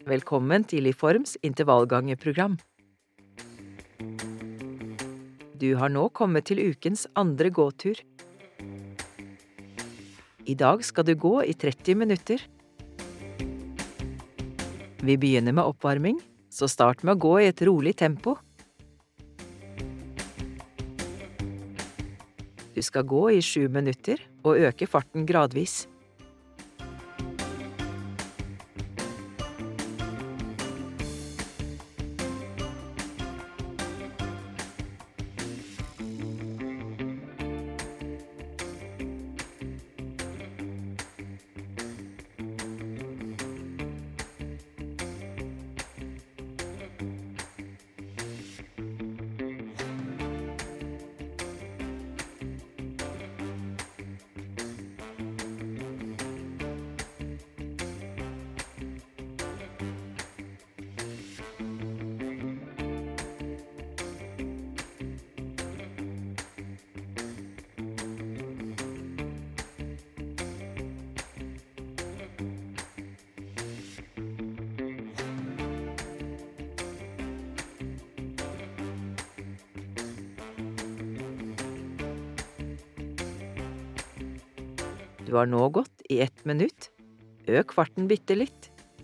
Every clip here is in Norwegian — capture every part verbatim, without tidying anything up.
Velkommen til Iforms intervallgangeprogram. Du har nå kommet til ukens andre gåtur. I dag skal du gå i tretti minutter. Vi begynner med oppvarming, så start med å gå i et rolig tempo. Du skal gå i sju minutter og øke farten gradvis. Du har nå gått i ett minutt. Øk farten bitte litt.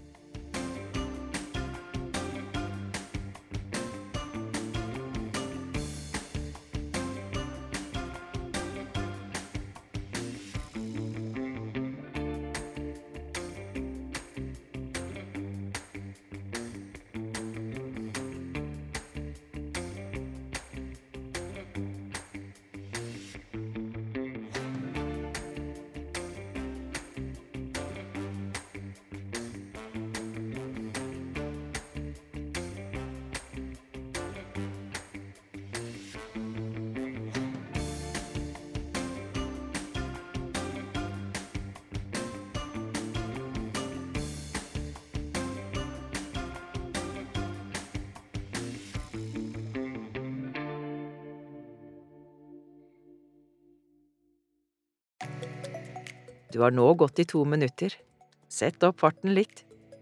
Du har nå gått i to minutter. Sett opp farten litt.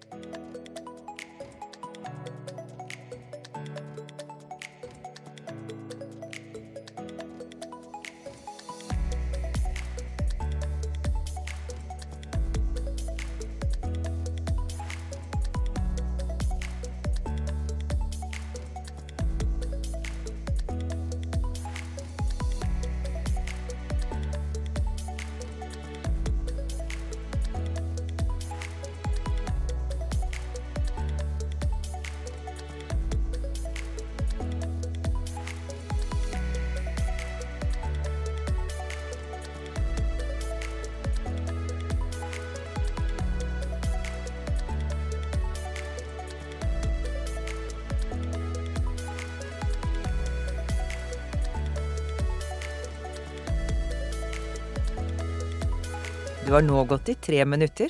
Du har nå gått i tre minutter.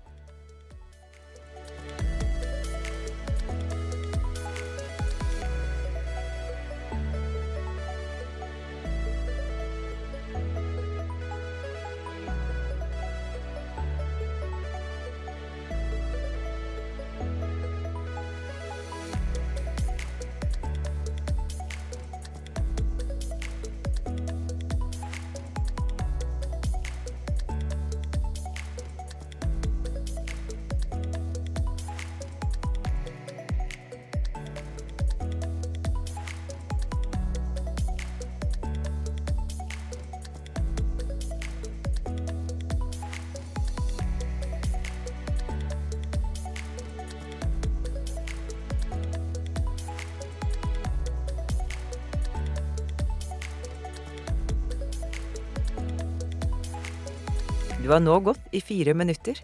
Du har nå gått i fire minutter.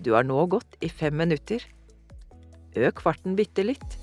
Du har nå gått i fem minutter. Øk farten bitte litt.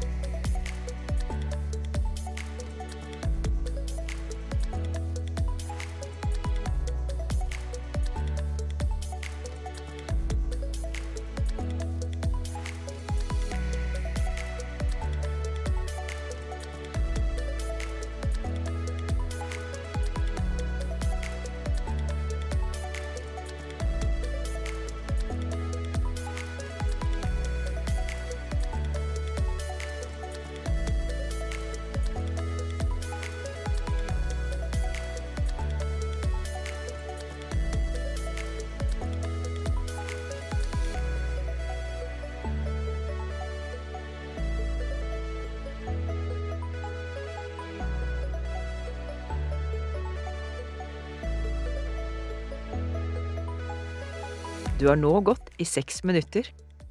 Du har nå gått i seks minutter.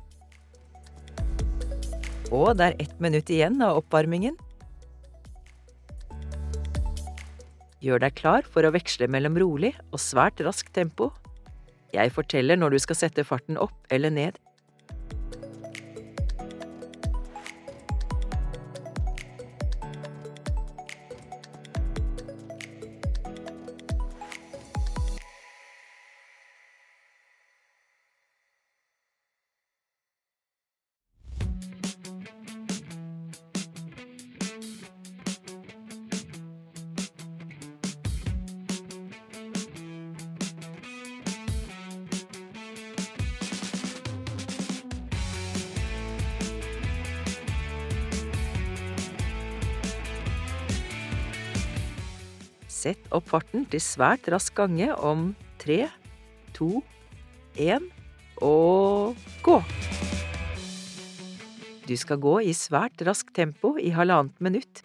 Og det er ett minutt igjen av oppvarmingen. Gjør deg klar for å veksle mellom rolig og svært raskt tempo. Jeg forteller når du skal sette farten opp eller ned. Sett opp farten til svært rask gange om tre, to, en og gå! Du skal gå i svært raskt tempo i halvannet minutt.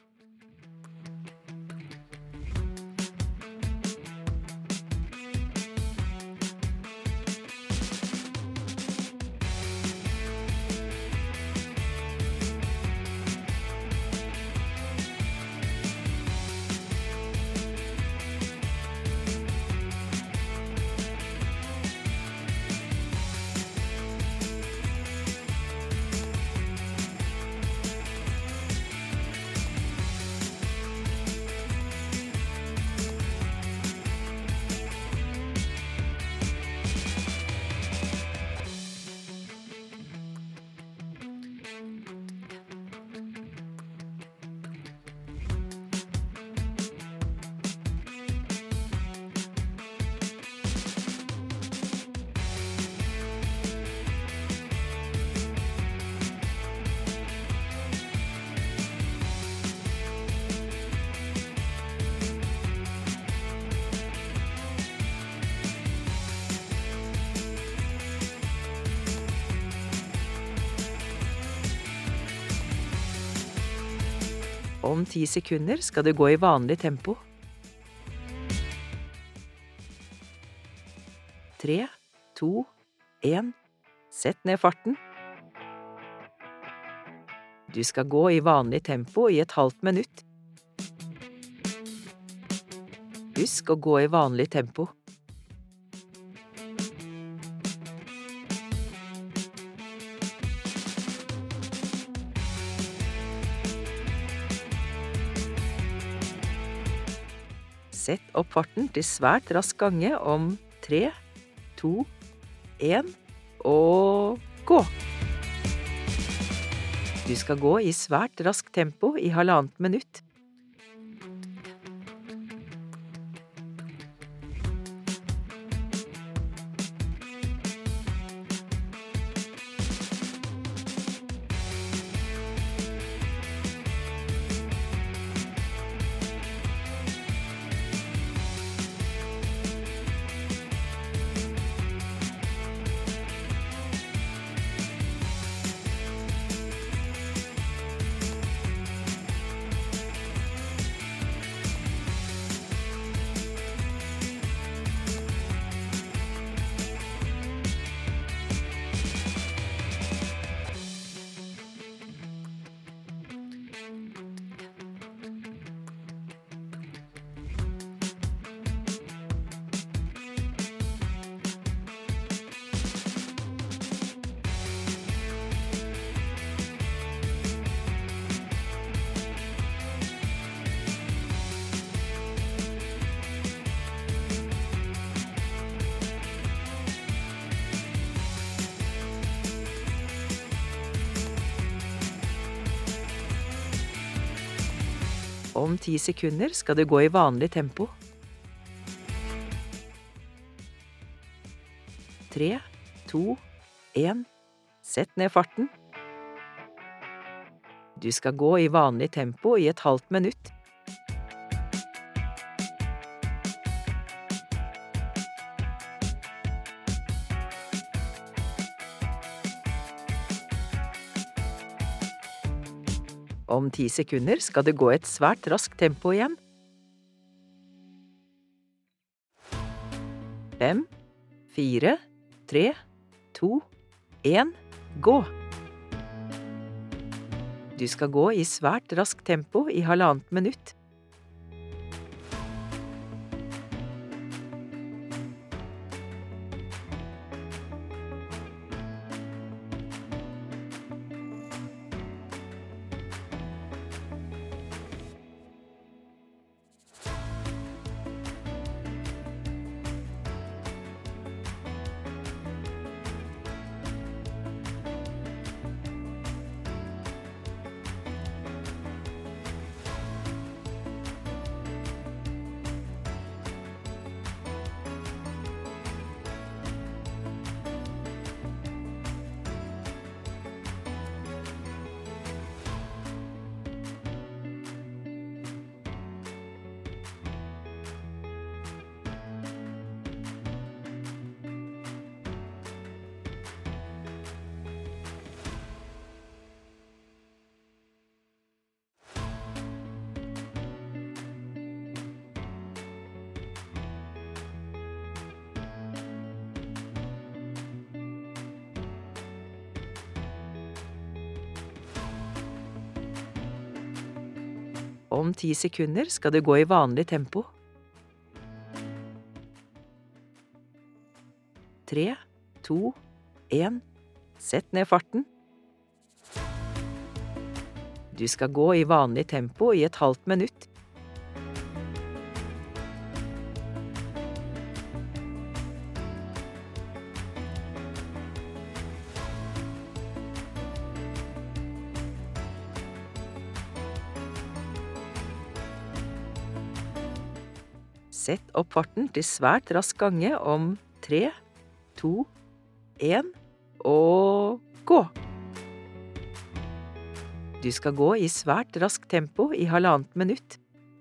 Om ti sekunder skal du gå i vanlig tempo. Tre, to, en. Sett ned farten. Du skal gå i vanlig tempo i et halvt minutt. Husk å gå i vanlig tempo. Sett opp farten til svært rask gange om tre, to, en og gå! Du skal gå i svært raskt tempo i halvannet minutt. Om ti sekunder skal du gå i vanlig tempo. Tre, to, en. Sett ned farten. Du skal gå i vanlig tempo i et halvt minutt. Om ti sekunder skal du gå i et svært raskt tempo igjen. Fem, fire, tre, to, en, gå! Du skal gå i svært raskt tempo i halvannet minutt. Om ti sekunder skal du gå i vanlig tempo. Tre, to, en. Sett ned farten. Du skal gå i vanlig tempo i et halvt minutt. Sett opp farten til svært rask gange om tre, to, en, og gå! Du skal gå i svært raskt tempo i halvannet minutt.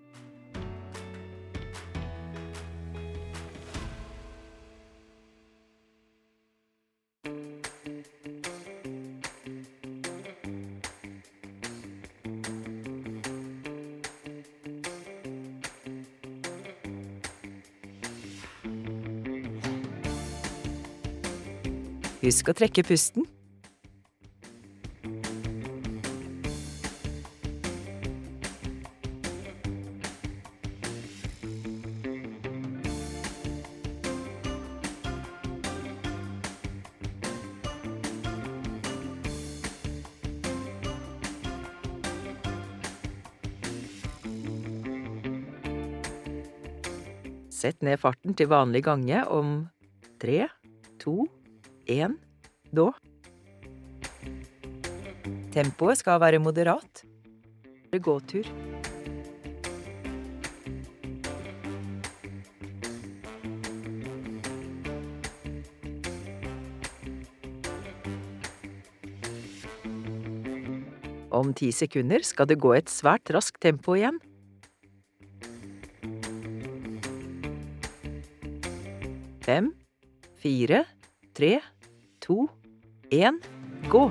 Husk å trekke pusten. Sett ned farten til vanlig gange om tre, to, en, da. Tempoet skal være moderat. Gåtur. Om ti sekunder skal du gå i et svært raskt tempo igjen. Fem, fire, tre, to, en, gå!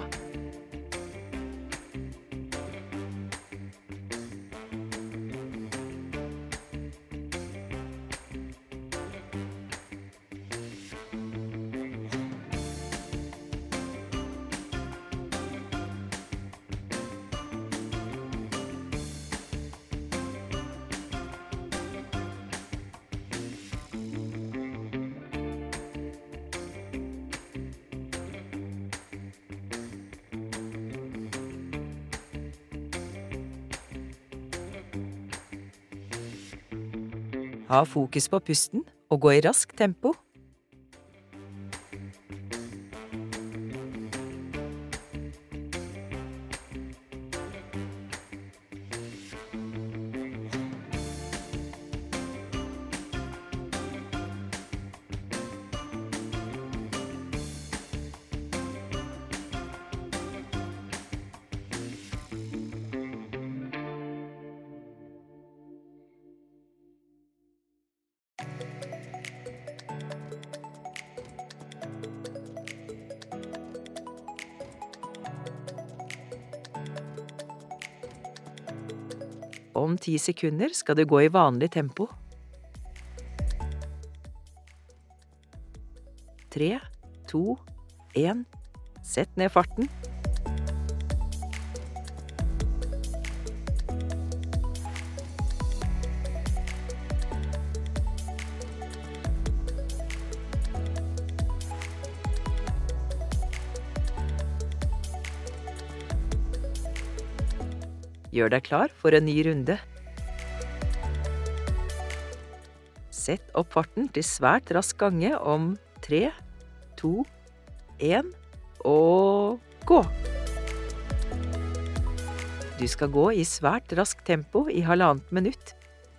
Ha fokus på pusten og gå i raskt tempo. Om ti sekunder skal du gå i vanlig tempo. Tre, to, en. Sett ned farten. Gjør deg klar for en ny runde. Sett opp farten til svært rask gange om tre, to, en og gå! Du skal gå i svært raskt tempo i halvannet minutt.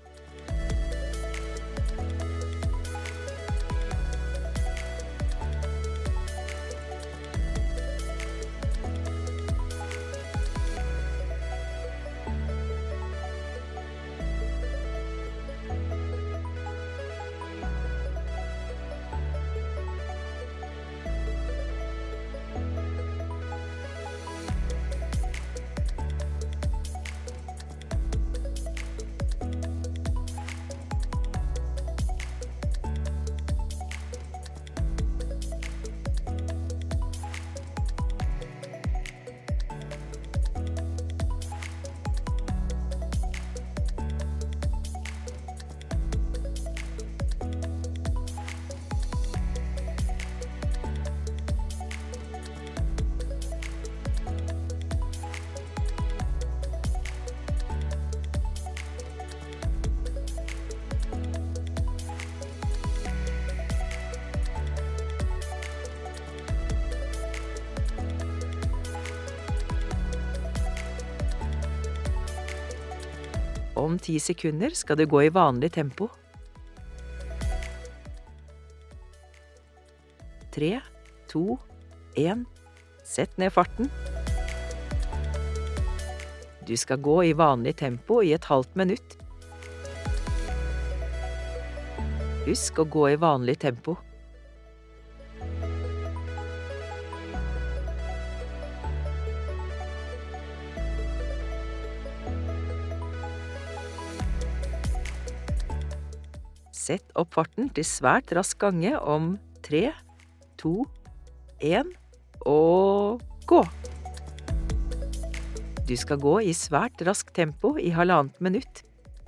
Om ti sekunder skal du gå i vanlig tempo. Tre, to, en. Sett ned farten. Du skal gå i vanlig tempo i et halvt minutt. Husk å gå i vanlig tempo. Sett opp farten til svært rask gange om tre, to, en og gå! Du skal gå i svært raskt tempo i halvannet minutt.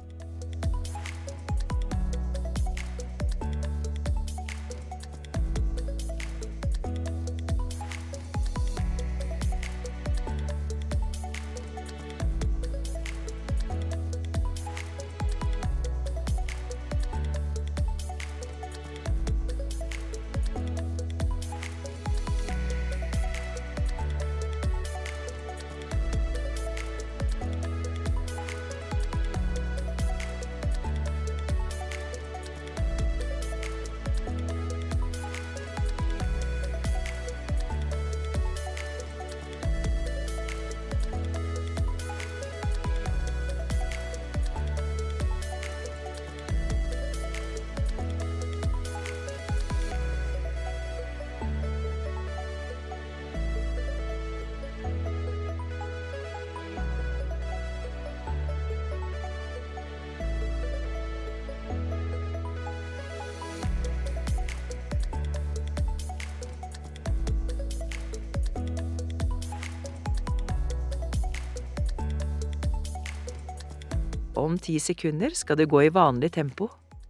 Om ti sekunder skal du gå i vanlig tempo.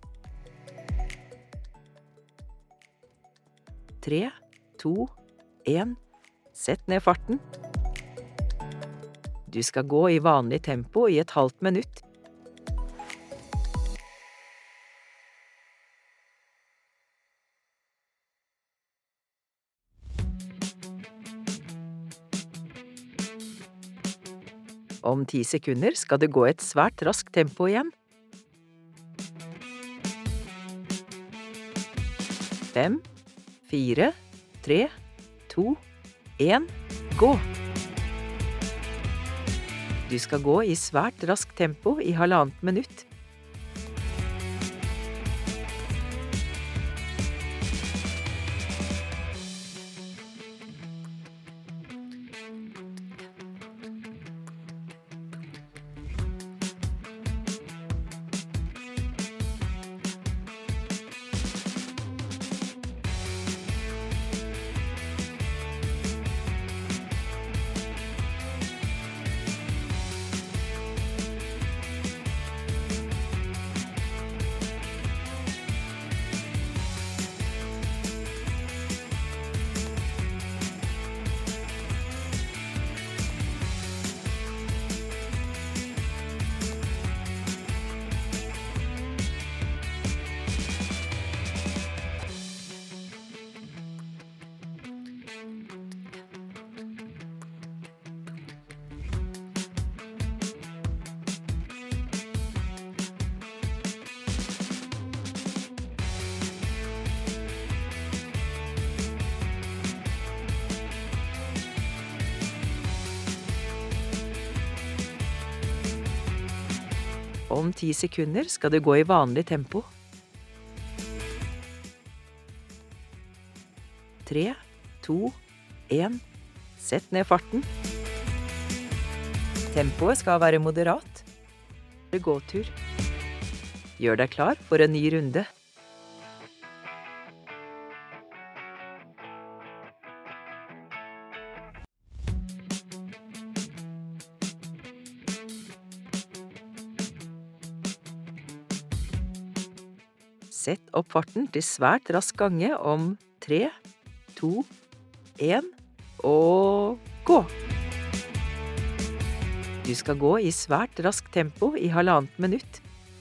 Tre, to, en. Sett ned farten. Du skal gå i vanlig tempo i et halvt minutt. Om ti sekunder skal du gå i et svært raskt tempo igjen. Fem, fire, tre, to, en, gå! Du skal gå i svært raskt tempo i halvannet minutt. Om ti sekunder skal du gå i vanlig tempo. Tre, to, en. Sett ned farten. Tempoet skal være moderat. Gåtur. Gjør deg klar for en ny runde. Sett opp farten til svært rask gange om tre, to, en og gå! Du skal gå i svært raskt tempo i halvannet minutt.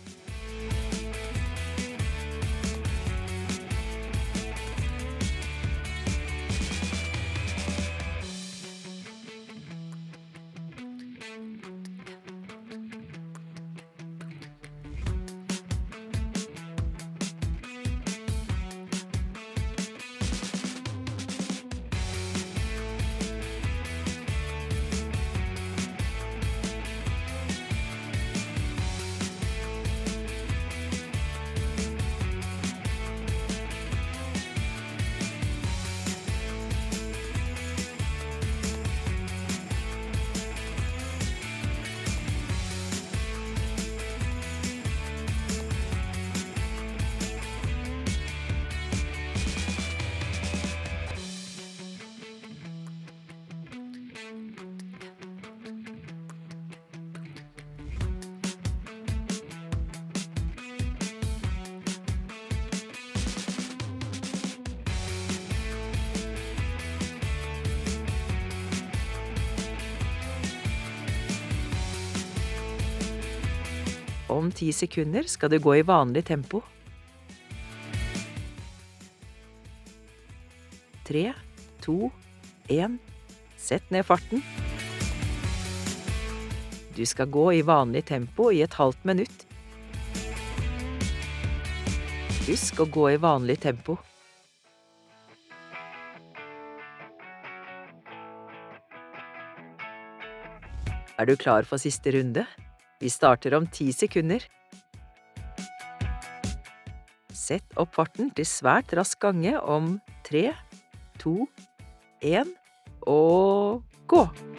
Om ti sekunder skal du gå i vanlig tempo. Tre, to, en. Sett ned farten. Du skal gå i vanlig tempo i et halvt minutt. Husk å gå i vanlig tempo. Er du klar for siste runde? Vi starter om ti sekunder. Sett opp farten til svært rask gange om tre, to, en og gå!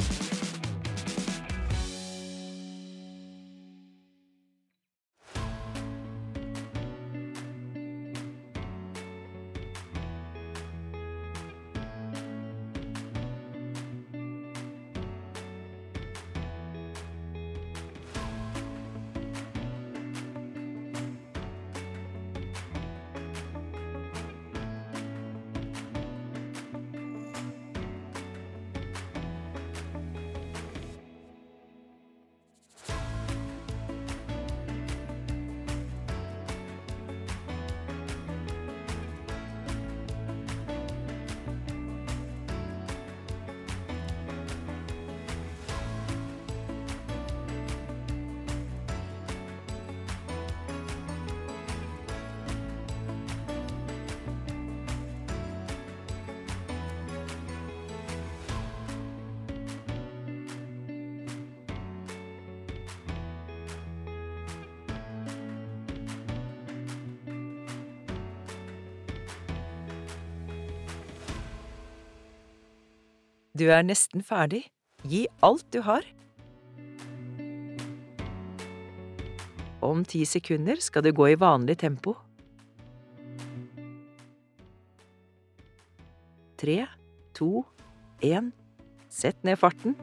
Du er nesten ferdig. Gi alt du har. Om ti sekunder skal du gå i vanlig tempo. Tre, to, en. Sett ned farten.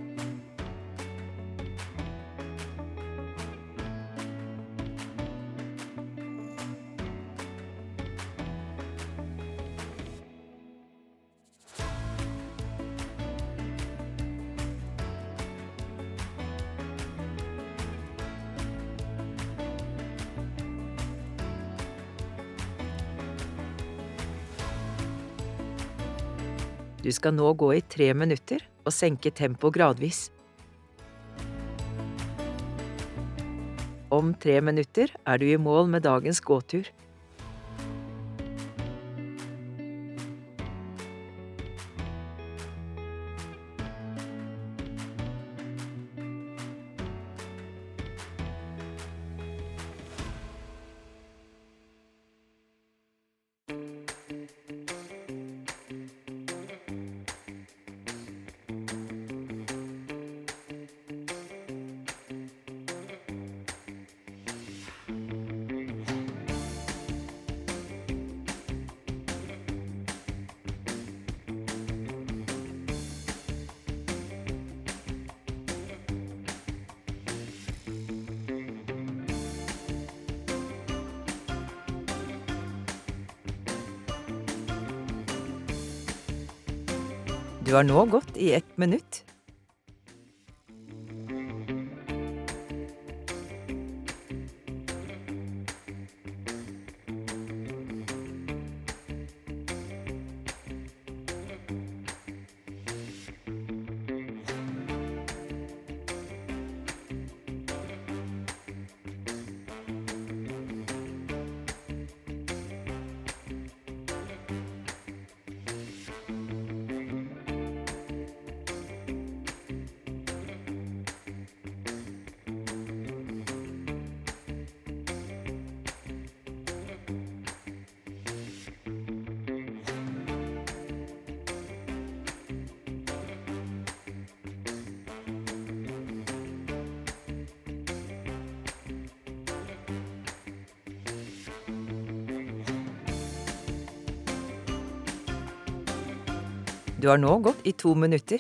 Du skal nå gå i tre minutter og senke tempo gradvis. Om tre minutter er du i mål med dagens gåtur. Du har nå gått i ett minutt. Du har nå gått i to minutter.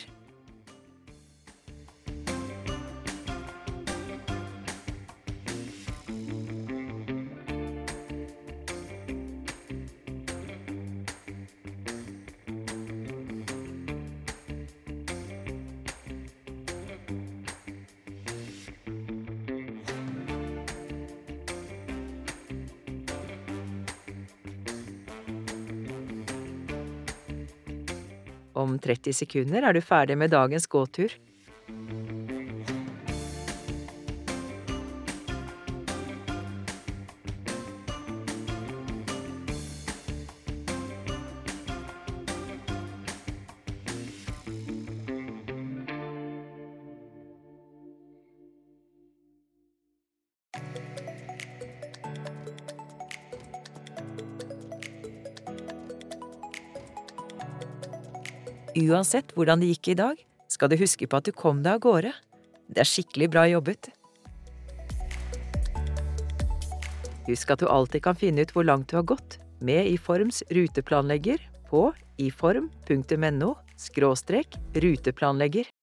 Om tretti sekunder er du ferdig med dagens gåtur. Uansett hvordan det gikk i dag, skal du huske på at du kom deg av gårde. Det er skikkelig bra jobbet. Husk at du alltid kan finne ut hvor langt du har gått med iForms ruteplanlegger på iform punktum no skråstrek ruteplanlegger.